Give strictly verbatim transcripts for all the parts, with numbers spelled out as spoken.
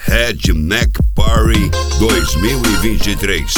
Redneck Party dois mil e vinte e três.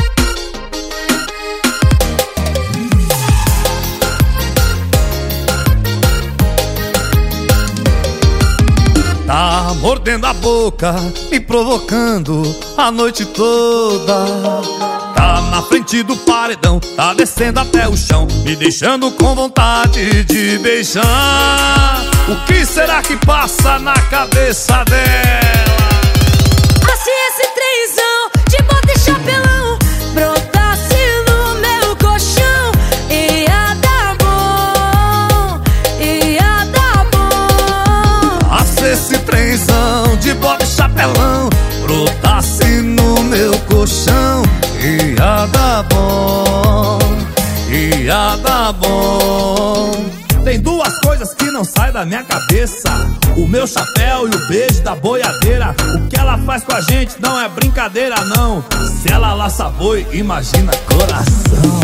Tá mordendo a boca, me provocando a noite toda. Tá na frente do paredão, tá descendo até o chão, me deixando com vontade de beijar. O que será que passa na cabeça dela? Se esse trenzão de bota e chapelão brotasse no meu colchão, ia dar bom, ia dar bom. Ah, se esse trenzão de bota e chapelão brotasse no meu colchão, ia dar bom, ia dar bom. Tem duas coisas que não saem da minha cabeça: o meu chapéu e o beijo da boiadeira. O que ela faz com a gente não é brincadeira, não. Se ela laça boi, imagina coração.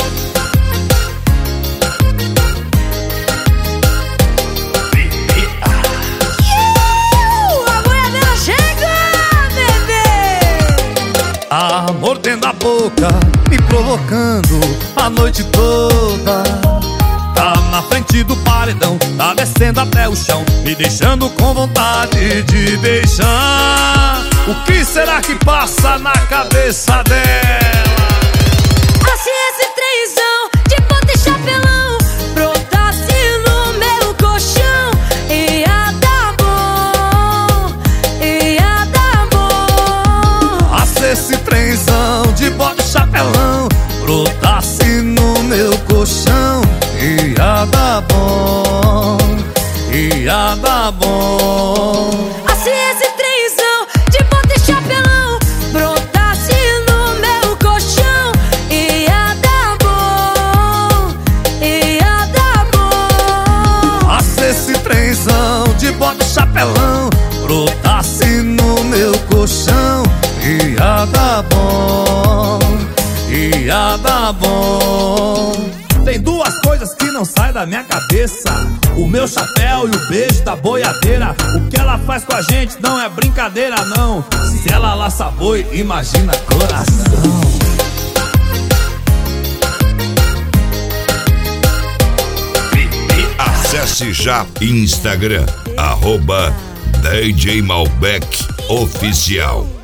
A boiadeira chega, bebê! Tá mordendo a boca, me provocando a noite toda. Tá na frente do paredão, tá descendo até o chão, me deixando com vontade de beijar. O que será que passa na cabeça dela? Ah, se esse trenzão de bota e chapelão brotasse no meu colchão, ia dar bom, ia dar bom. Ah, se esse trenzão de bota e chapelão brotasse no meu colchão, ia dar bom, ia dar bom. Ah, se esse trenzão de bota e chapelão brotasse no meu colchão, ia dar bom, ia dar bom. Ah, se esse trenzão de bota e chapelão brotasse no meu colchão, ia dar bom, ia dar bom. Tem duas coisas que não saem da minha cabeça: o meu chapéu e o beijo da boiadeira. O que ela faz com a gente não é brincadeira, não. Se ela laça boi, imagina coração. Acesse já Instagram, arroba D J Malbec Oficial.